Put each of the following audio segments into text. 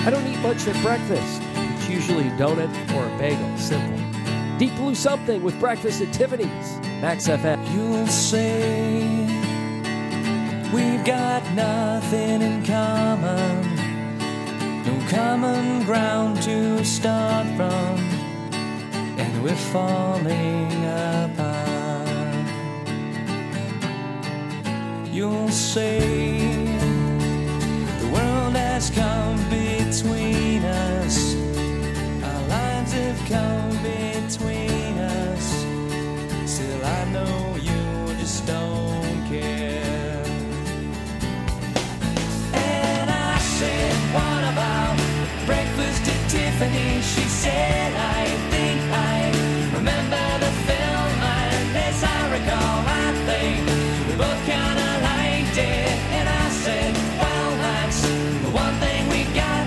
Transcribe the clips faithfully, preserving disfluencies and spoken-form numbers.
I don't eat much at breakfast. It's usually a donut or a bagel, simple. Deep Blue Something with Breakfast at Tiffany's. Max F M. You'll say we've got nothing in common, no common ground to start from, and we're falling apart. You'll say the world has come between us, our lines have come between us. Still I know you just don't care. And I said, what about breakfast at Tiffany's? She said, I think I remember the film, and as I recall, I think we both kinda liked it. And I said, well, that's the one thing we got.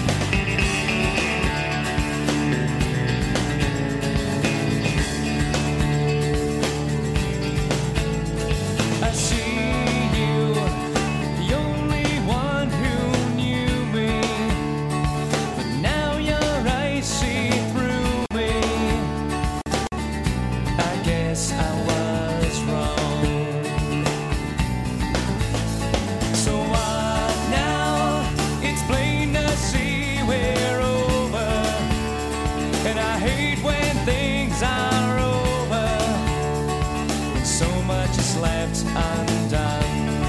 I see you, the only one who knew me, but now your eyes see through me. I guess I was wrong. So what now? It's plain to see we're over, and I hate when things are over, when so much is left undone.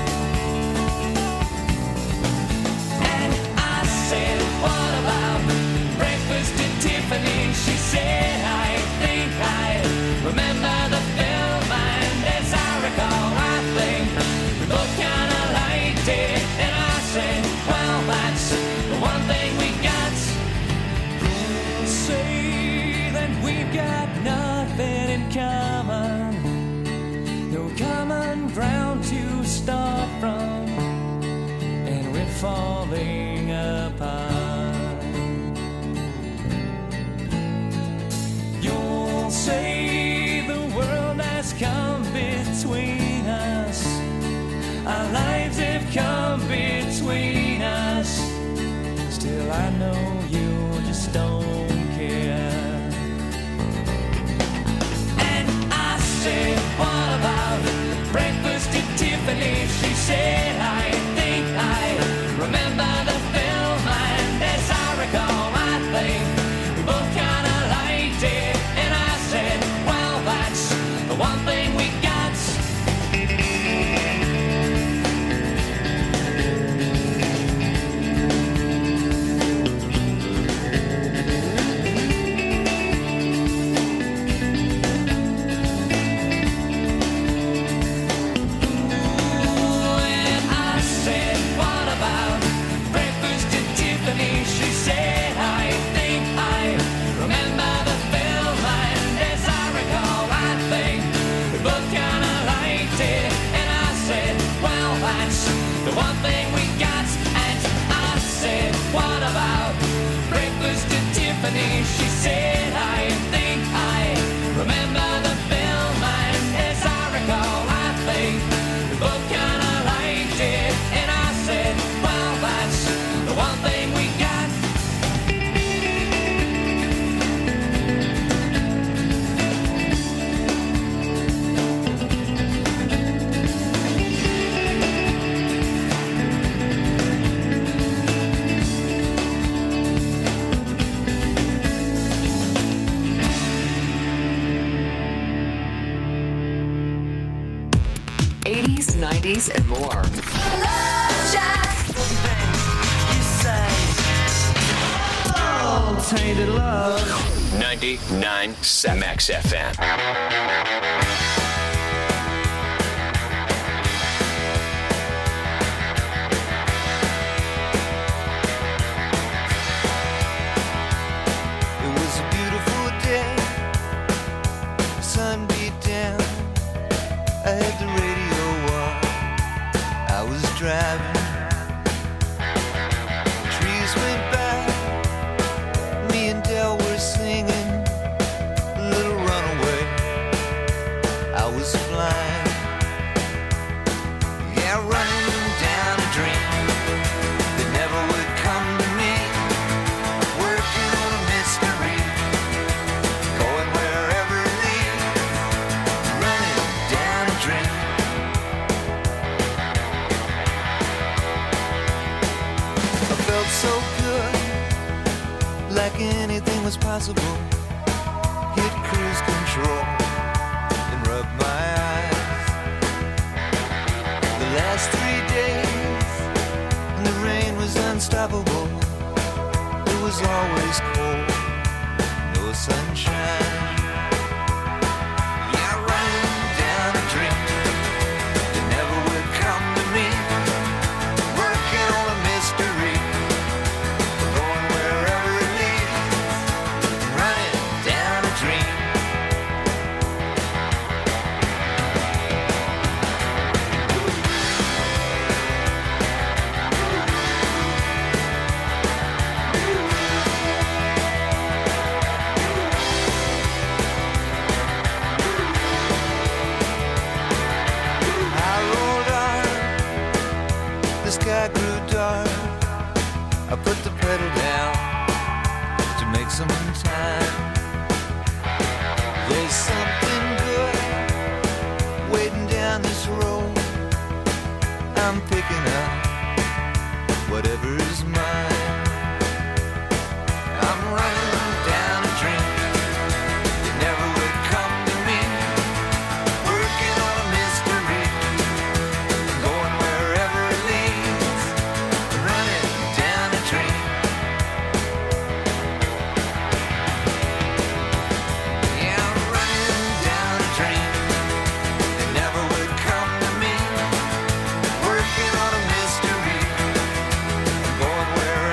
And I said, what about breakfast at Tiffany's? She said, I think I remember the film, and as I recall, I think we both kinda liked it. And I said, well, that's the one thing we got. You'll say that we've got nothing in common, no common ground to start from, and we're falling apart. You'll say the world has come between us, our lives have come between us. Still I know you just don't care. And I said, what about breakfast at Tiffany's? She said, I think I remember the film, and as I recall, I think we both kinda liked it. And I said, well, that's the one thing we got. And I said, what about breakfast at Tiffany's? She said, I think I remember the film, and as I recall, I think we both kinda liked it. And I said, well, that's the one thing we got. And I said, what about breakfast at Tiffany's? She said, I think I remember the film, and as I recall, I think we both kinda liked it. And I said, well, that's the one thing we got. eighties, nineties, and more. Tainted love. ninety-nine point seven Max F M. It was a beautiful day, sun beat down, I had the radio on, I was driving, trees went by, me and Del were singing, a little runaway, I felt so good, like anything was possible. Hit cruise control and rub my eyes. The last three days, and the rain was unstoppable. It was always cold, no sunshine. Yeah, running down a dream that never would come to me. Working on a mystery, going wherever it leads. Running down a dream. I rolled on, the sky grew dark. I put the pedal down to make some time. There's something good waiting down this road. I'm picking up whatever's mine. I'm running down a dream that never would come to me. Working on a mystery, going wherever it leads. Running down a dream. Yeah, I'm running down a dream that never would come to me. Working on a mystery, going wherever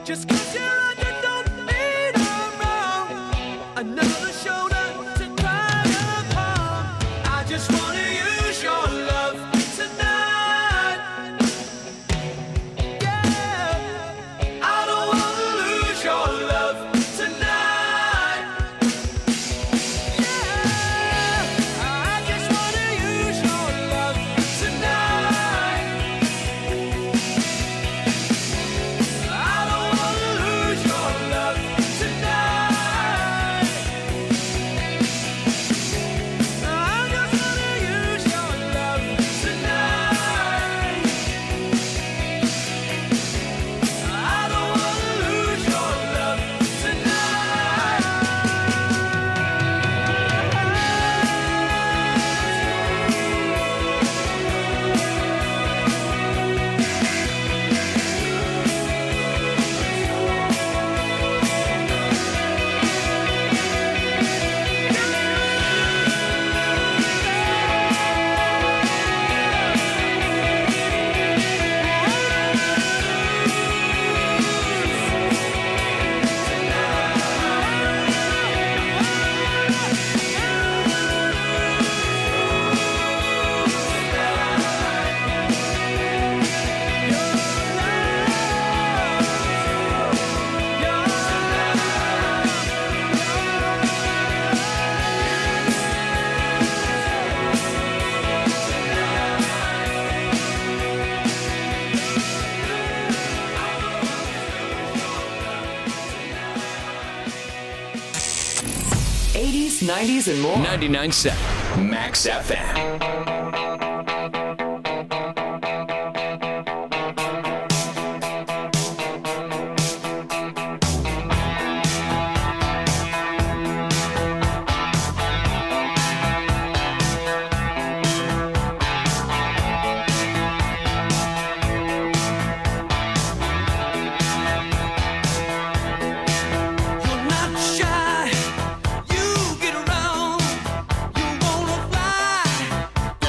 Just 'cause you're under, don't mean I'm wrong. Another shoulder to cry upon. I just wanna use your love tonight. Yeah, I don't wanna lose your love tonight. Yeah, I just wanna use your love tonight. I don't wanna lose your love tonight. I just wanna use your love tonight. I don't wanna lose your love eighties, nineties, and more. ninety-nine point seven Max F M. You're not shy, you get around, you wanna fly,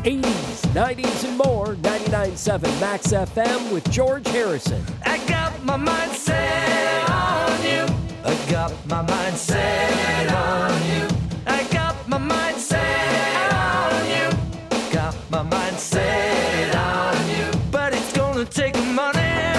eighties, nineties, and more. ninety-nine point seven Max F M with George Harrison. I got my mind set on you. I got my mind set on you. I got my mind set on you. Got my mind set on you. But it's gonna take money,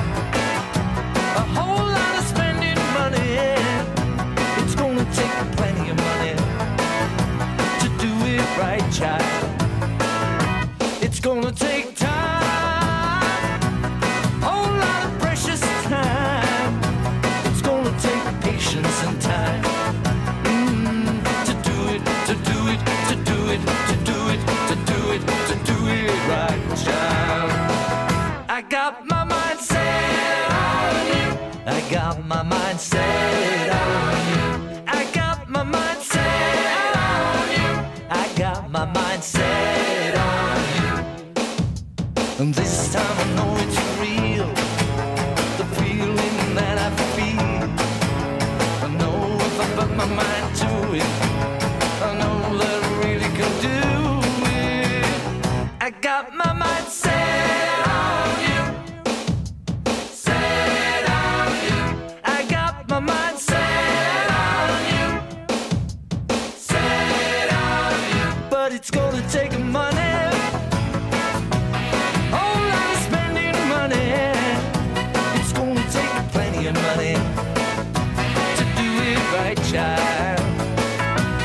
a whole lot of spending money. It's gonna take plenty of money to do it right, child. It's gonna take time, whole lot of precious time. It's gonna take patience and time mm, to do it, to do it, to do it, to do it, to do it, to do it right, child. I got my mind set on you. I got my mind set on you. I got my mind set on you. I got my mind set on you. And this time I know it's real, the feeling that I feel. I know if I put my mind to it, I know that I really can do it. I got my mind set on you, set on you. I got my mind set on you, set on you. But it's gonna take money, whole lot of spending money. It's gonna take plenty of money to do it right, child.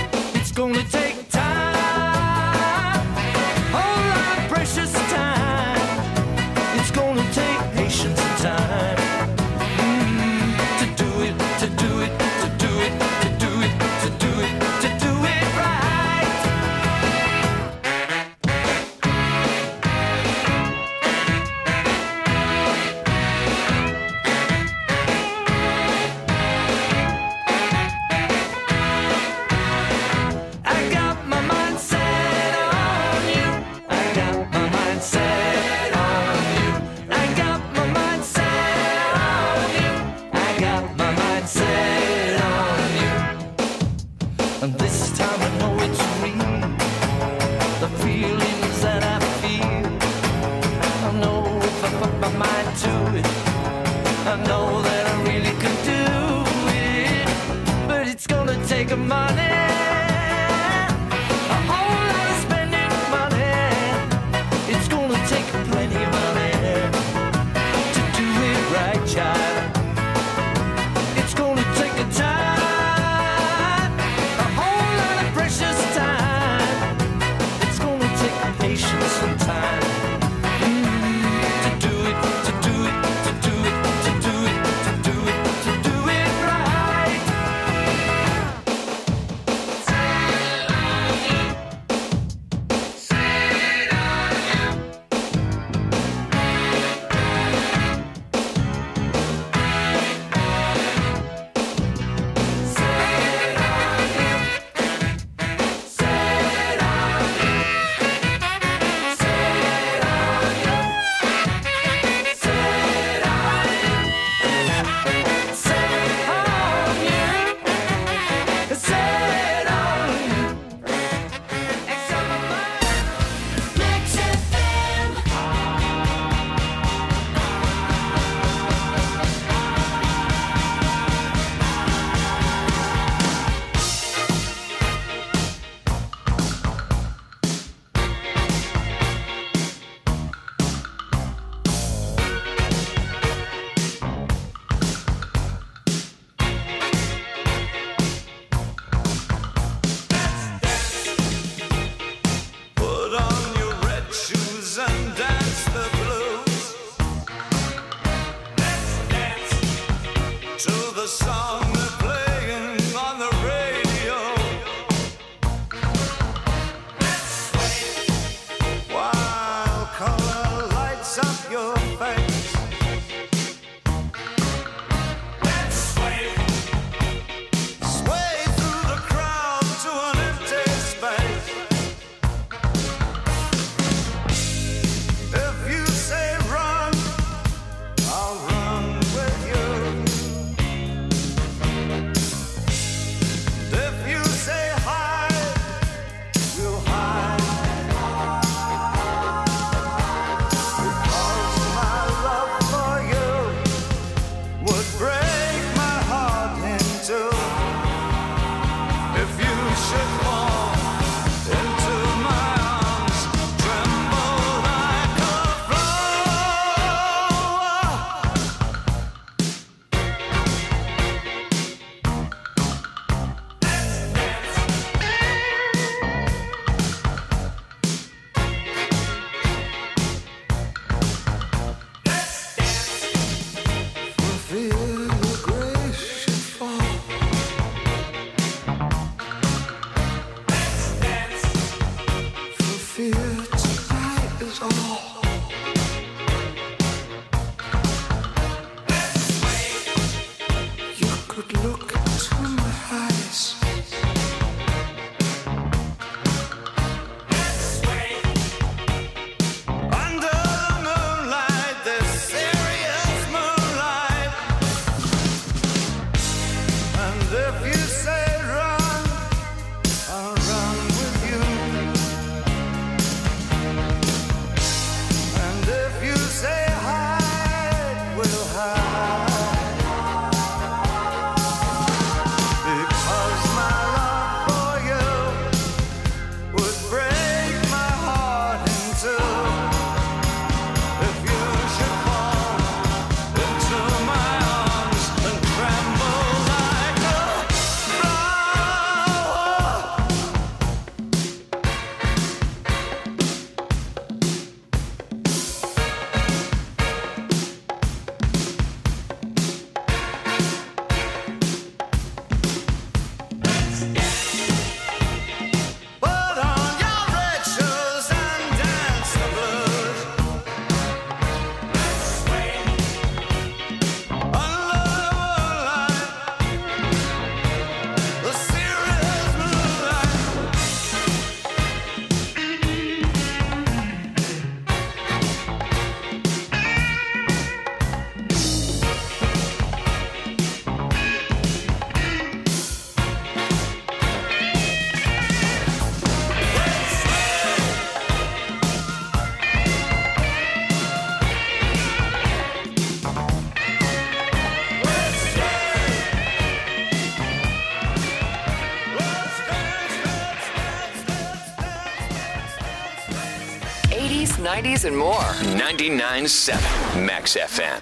eighties, nineties, and more. ninety-nine point seven Max F M.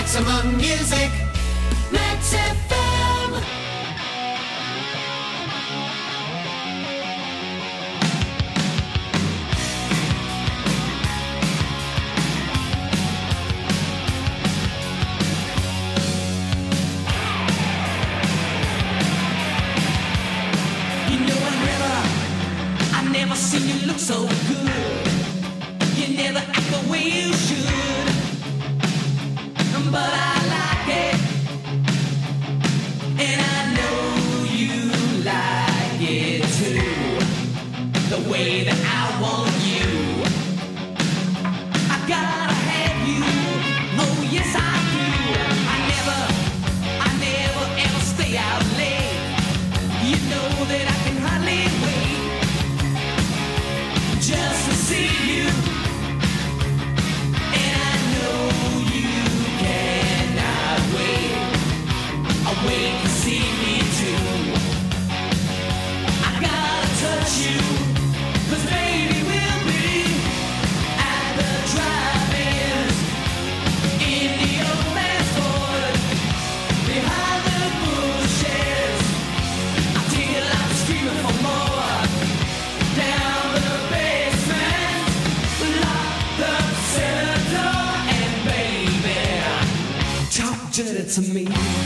Maximum music, Max F M. You know I never, I never seen you look so good. You never act the way you should, but I like it, and I know you like it too, the way that I want you. I gotta have you, oh yes I do. I never, I never ever stay out late. You know that I can hardly wait just to see you. Wait to see me too. I gotta touch you, 'cause baby we'll be at the drive-in in the old man's Ford, behind the bushes, until I'm screaming for more. Down the basement, lock the cellar door, and baby, talk dirty to me.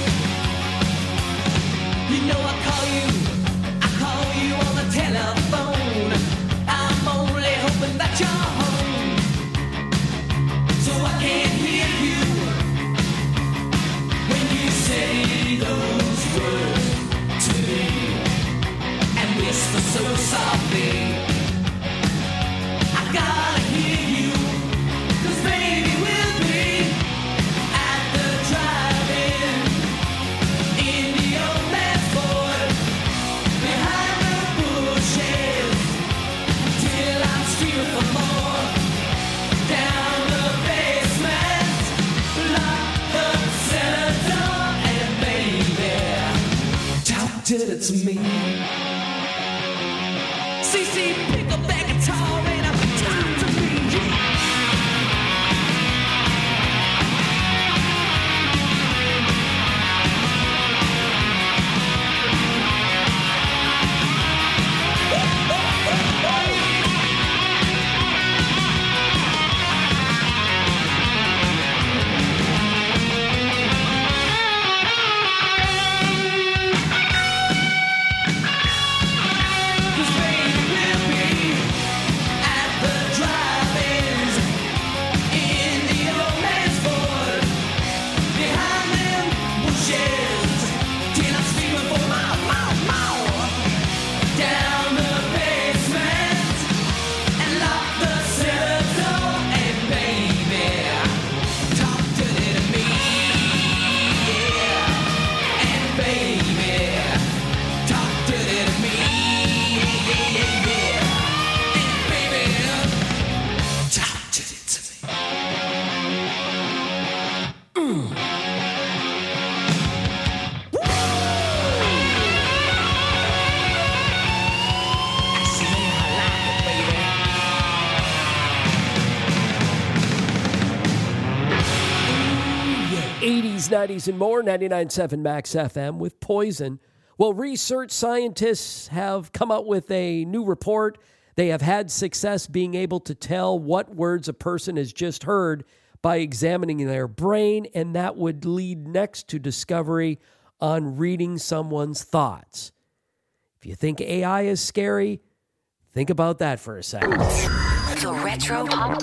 You know I call you, I call you on the telephone. I'm only hoping that you're home, so I can hear you when you say those words to me, and whisper so softly. I gotta hear you, 'cause baby we'll be at the drive-in in the old man's Ford, behind the bushes, till I'm screaming for more. Down the basement, lock the cellar door, and baby, talk dirty to me. C C, pick up that guitar and talk to me. eighties, nineties, and more, ninety-nine point seven Max F M with Poison. Well, research scientists have come out with a new report. They have had success being able to tell what words a person has just heard by examining their brain, and that would lead next to discovery on reading someone's thoughts. If you think A I is scary, think about that for a second. The Retro Pop.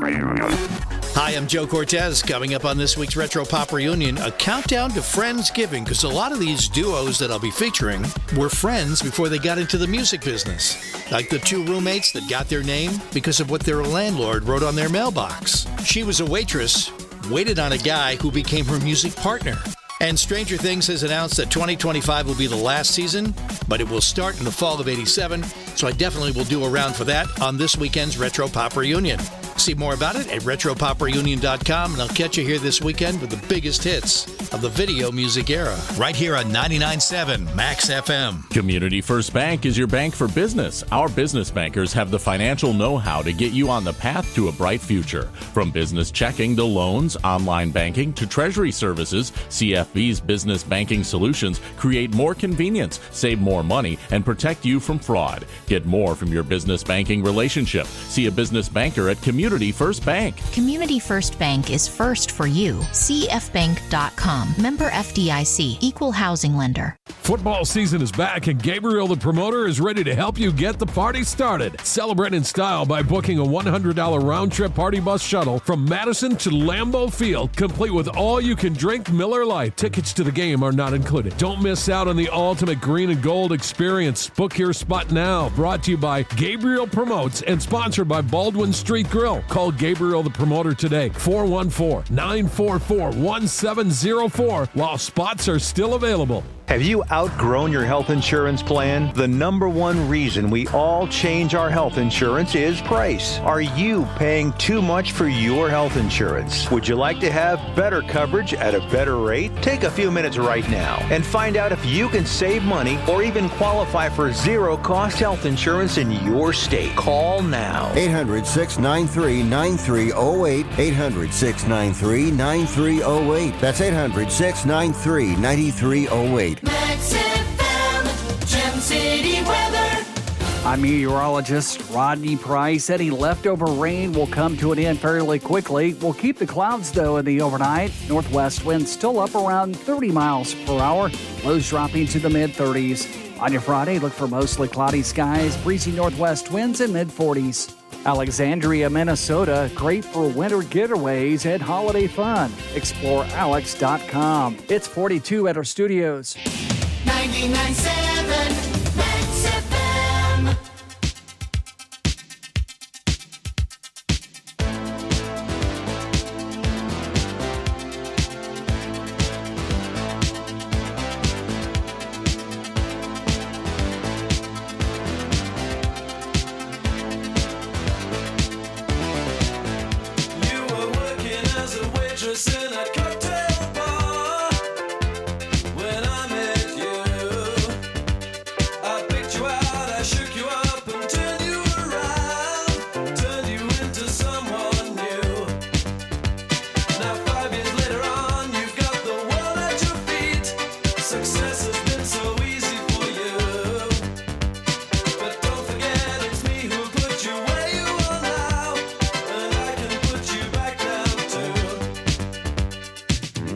Hi, I'm Joe Cortez. Coming up on this week's Retro Pop Reunion, a countdown to Friendsgiving, because a lot of these duos that I'll be featuring were friends before they got into the music business. Like the two roommates that got their name because of what their landlord wrote on their mailbox. She was a waitress, waited on a guy who became her music partner. And Stranger Things has announced that twenty twenty-five will be the last season, but it will start in the fall of eighty-seven, so I definitely will do a round for that on this weekend's Retro Pop Reunion. See more about it at retro pop reunion dot com, and I'll catch you here this weekend with the biggest hits of the video music era, right here on ninety-nine point seven Max F M. Community First Bank is your bank for business. Our business bankers have the financial know-how to get you on the path to a bright future. From business checking to loans, online banking to treasury services, C F B's business banking solutions create more convenience, save more money, and protect you from fraud. Get more from your business banking relationship. See a business banker at Community First Bank. Community First Bank is first for you. C F bank dot com. Member F D I C. Equal housing lender. Football season is back, and Gabriel the Promoter is ready to help you get the party started. Celebrate in style by booking a one hundred dollars round-trip party bus shuttle from Madison to Lambeau Field, complete with all-you-can-drink Miller Lite. Tickets to the game are not included. Don't miss out on the ultimate green and gold experience. Book your spot now. Brought to you by Gabriel Promotes and sponsored by Baldwin Street Grill. Call Gabriel the Promoter today, four one four, nine four four, one seven zero four, while spots are still available. Have you outgrown your health insurance plan? The number one reason we all change our health insurance is price. Are you paying too much for your health insurance? Would you like to have better coverage at a better rate? Take a few minutes right now and find out if you can save money or even qualify for zero-cost health insurance in your state. Call now. eight hundred, six nine three, nine three zero eight. eight hundred, six nine three, nine three zero eight. That's eight hundred, six nine three, nine three zero eight. Max F M, Gem City weather. I'm meteorologist Rodney Price. Any leftover rain will come to an end fairly quickly. We'll keep the clouds, though, in the overnight. Northwest winds still up around thirty miles per hour. Lows dropping to the mid-thirties. On your Friday, look for mostly cloudy skies, breezy northwest winds in mid-forties. Alexandria, Minnesota, great for winter getaways and holiday fun. Explore alex dot com. It's forty-two at our studios. ninety-nine point seven Max F M. You were working as a waitress in a cocktail bar when I met you. I picked you out, I shook you up and turned you around, turned you into someone new. Now five years later on, you've got the world at your feet. Success has been so easy for you. But don't forget it's me who put you where you are now, and I can put you back down too.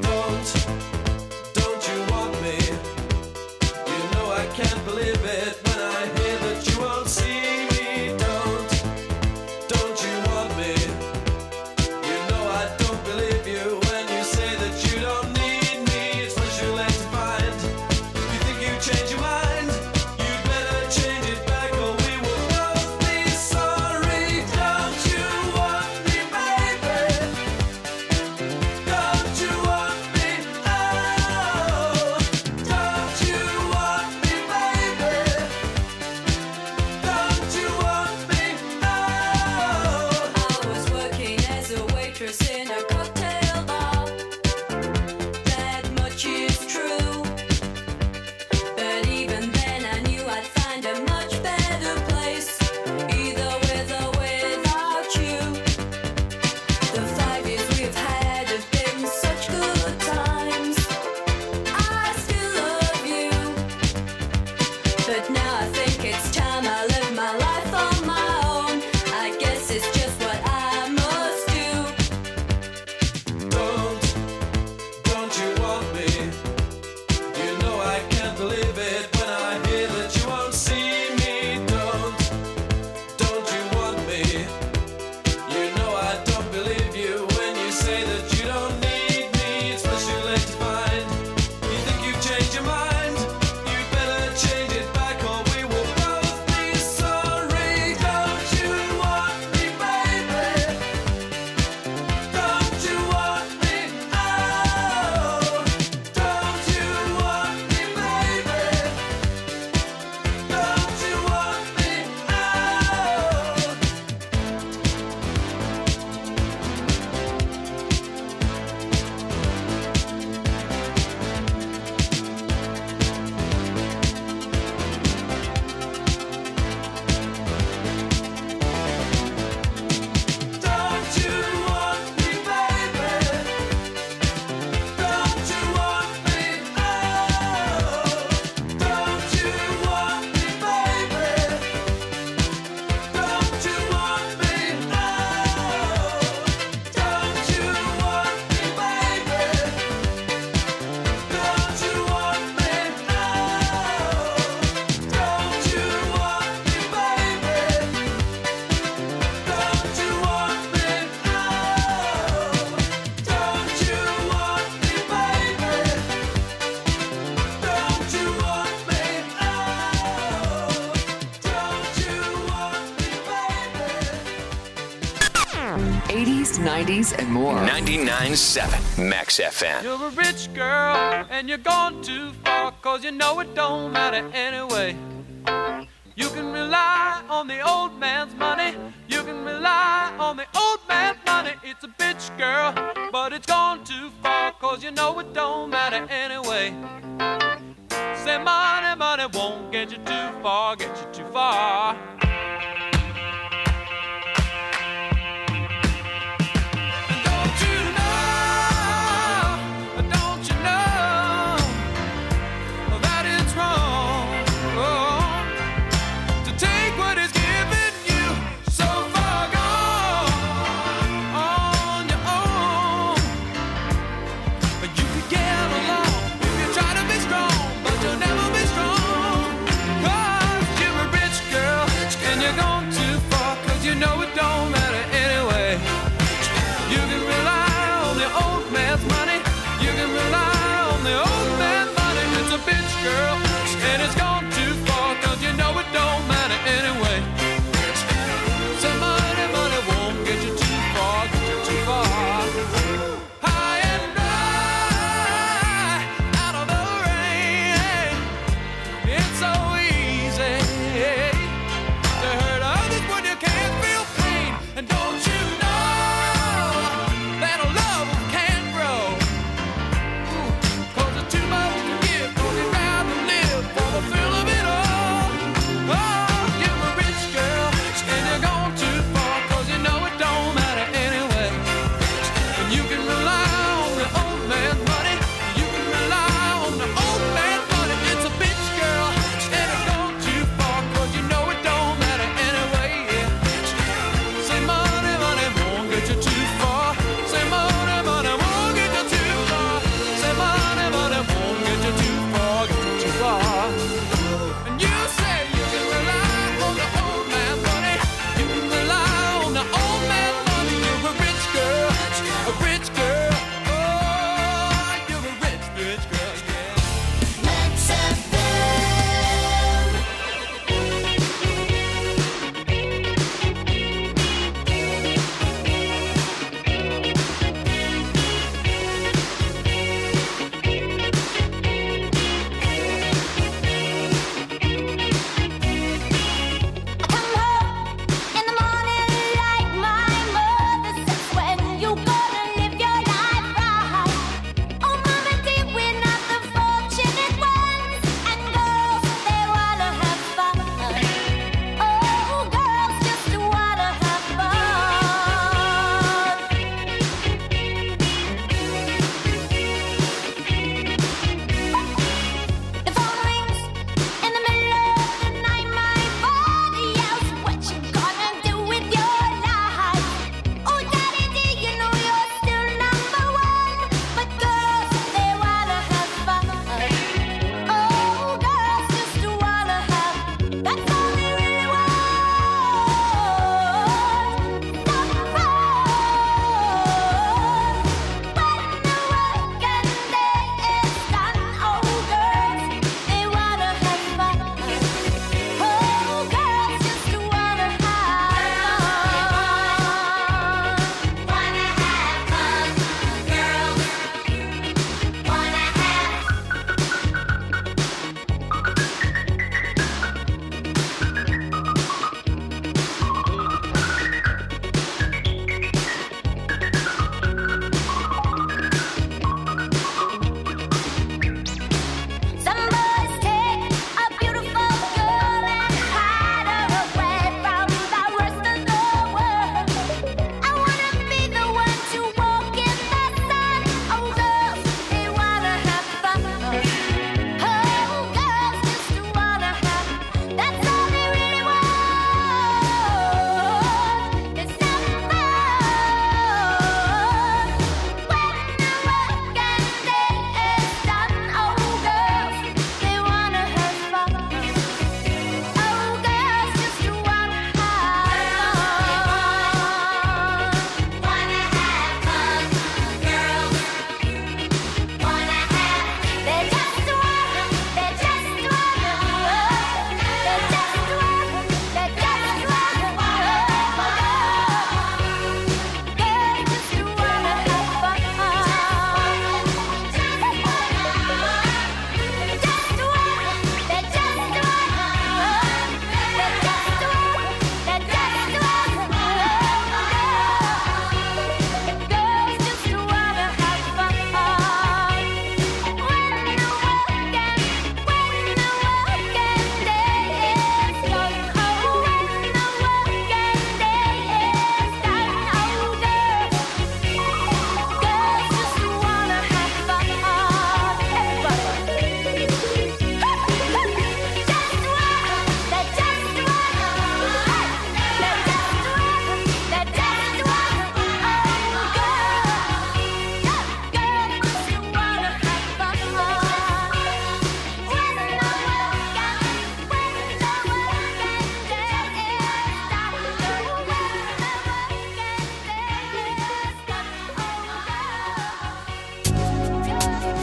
nineties, and more. ninety-nine point seven Max F M. You're a rich girl and you're gone too far, cause you know it don't matter anyway. You can rely on the old man's money. You can rely on the old man's money. It's a bitch, girl, but it's gone too far, cause you know it don't matter anyway. Say money, money won't get you too far, get you too far.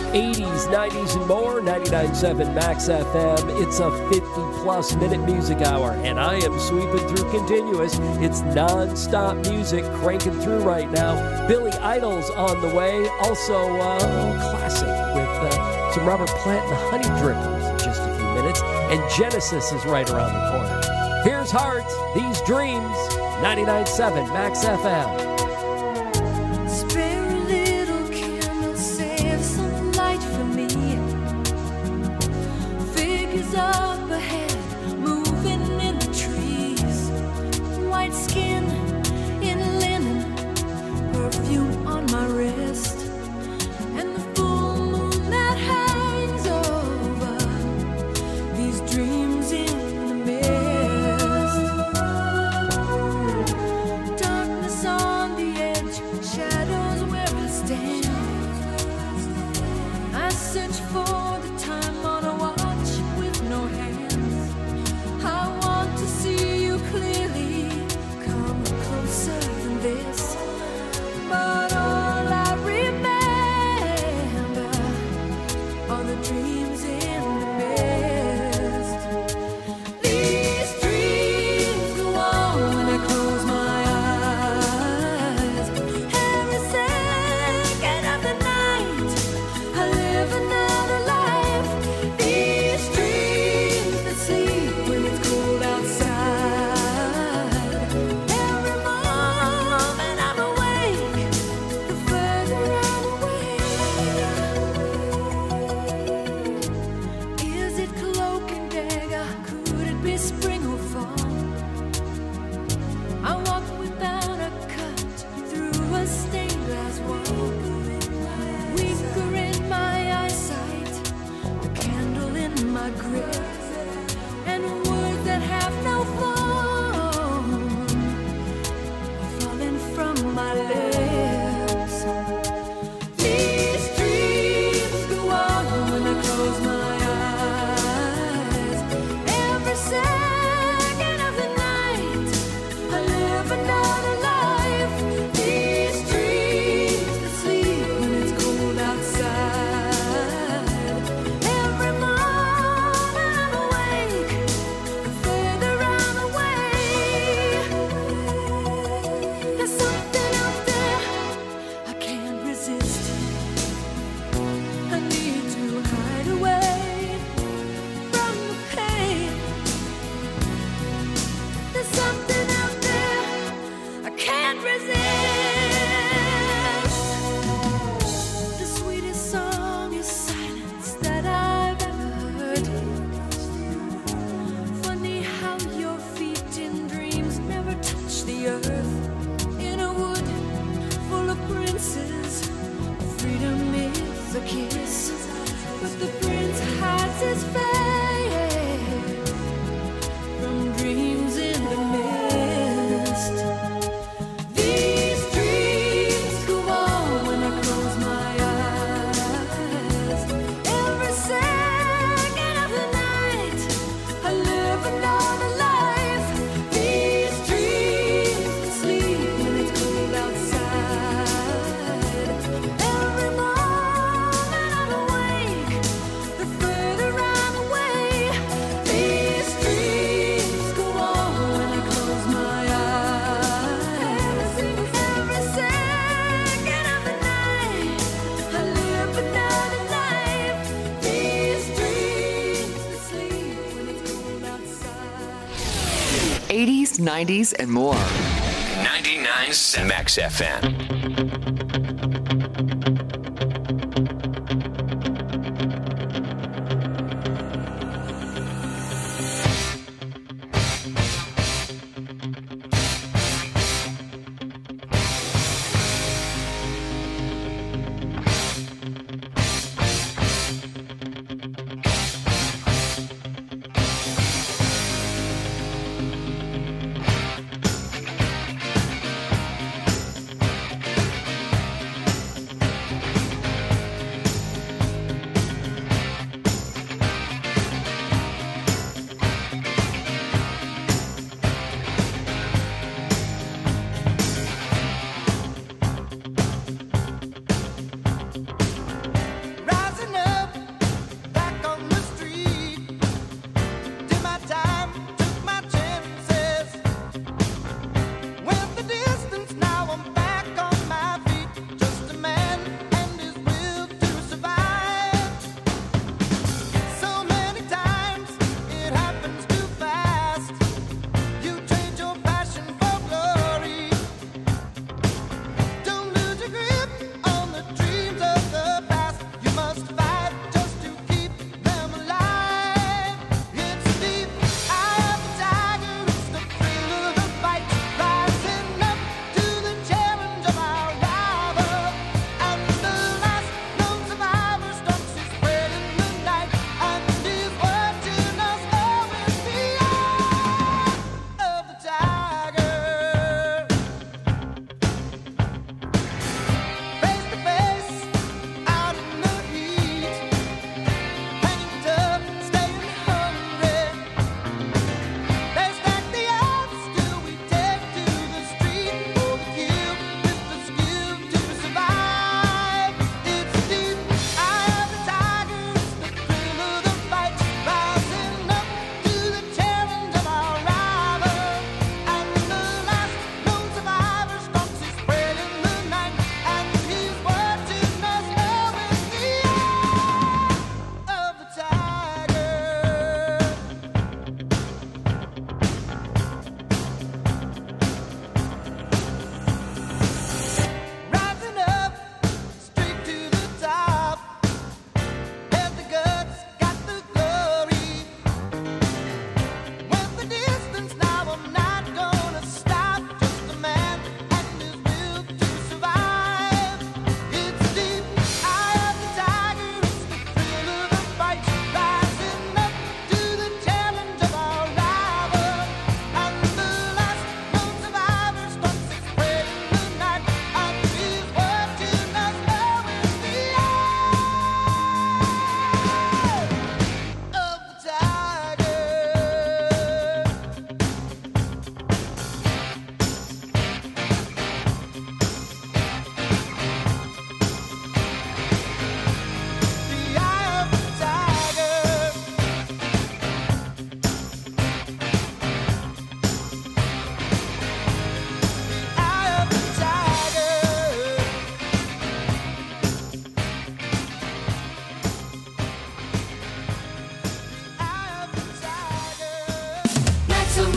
eighties, nineties, and more. ninety-nine point seven Max F M. It's a fifty-plus minute music hour, and I am sweeping through continuous. It's non-stop music cranking through right now. Billy Idol's on the way. Also, uh, a classic with uh, some Robert Plant and the Honey Drippers in just a few minutes. And Genesis is right around the corner. Here's Heart, These Dreams, ninety-nine point seven Max F M. Up ahead, moving in the trees, white skin in linen, perfume on my wrist, and the full moon that hangs over these dreams in the mist. Darkness on the edge, shadows where I stand. I search for the time on a watch with no hands. I want to see you clearly, come closer than this. But all I remember are the dreams in the mist. These dreams go on when I close my eyes. Every second of the night, I live another life. These dreams that sleep when it's cold outside. Every moment I'm awake, the further I'm away. Is it cloak and dagger? Could it be spring or fall? I walk without a cut through a stained glass wall. Weaker in my eyesight, a candle in my grip, and words that have no form are falling from my lips. These dreams go on when I close my eyes. Every second of the night, I live another life. These dreams that sleep when it's cold outside. Every moment I'm awake, the further I'm away. There's something out there I can't resist. I need to hide away from the pain. There's something out there I can't resist. The sweetest song is silence that I've ever heard. Funny how your feet in dreams never touch the earth. In a wood full of princes, freedom is a kiss, but the prince hides his face from dreams in the mist. These dreams go on when I close my eyes. Every second of the night, I live another life. These dreams that sleep when it's cold outside. Every moment I'm awake, the further I'm away. These dreams go on when I close my eyes. Every second of the night, I live another life. These dreams that sleep when it's cold outside. eighties, nineties, and more. ninety-nine point seven Max F M.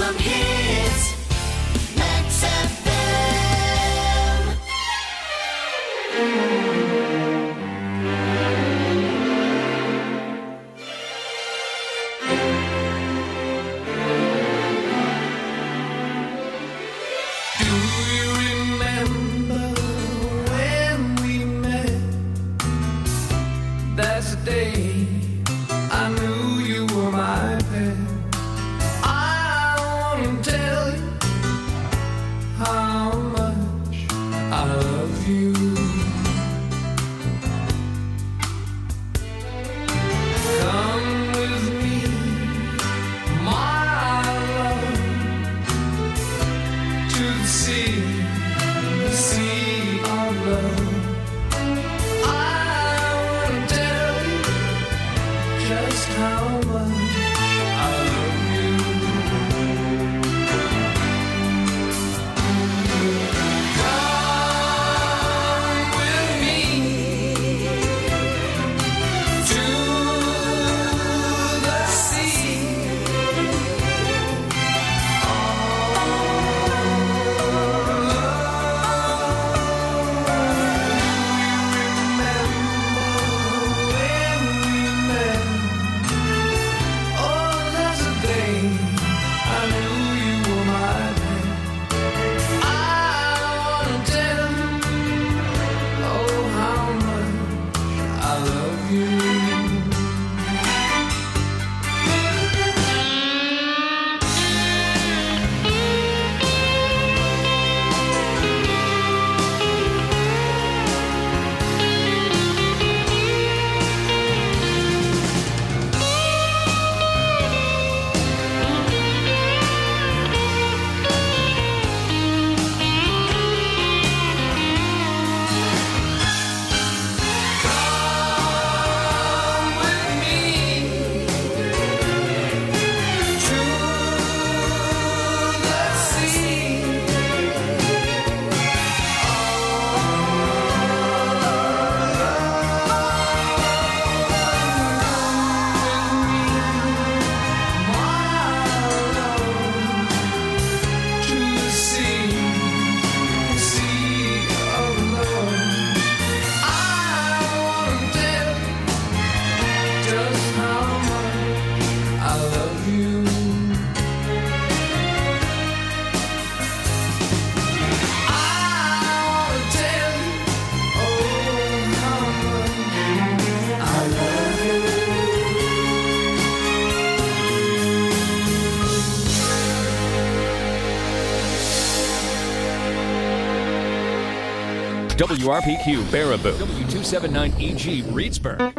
Maximum hits. Max F M. Do you remember when we met? That's the day I knew you were my pet. I want to tell you how much I love you. Come with me, my love, to the sea, the sea of love. I want to tell you just how much I love you. Come with me to the sea. W R P Q Baraboo. W two seventy-nine E G Reedsburg.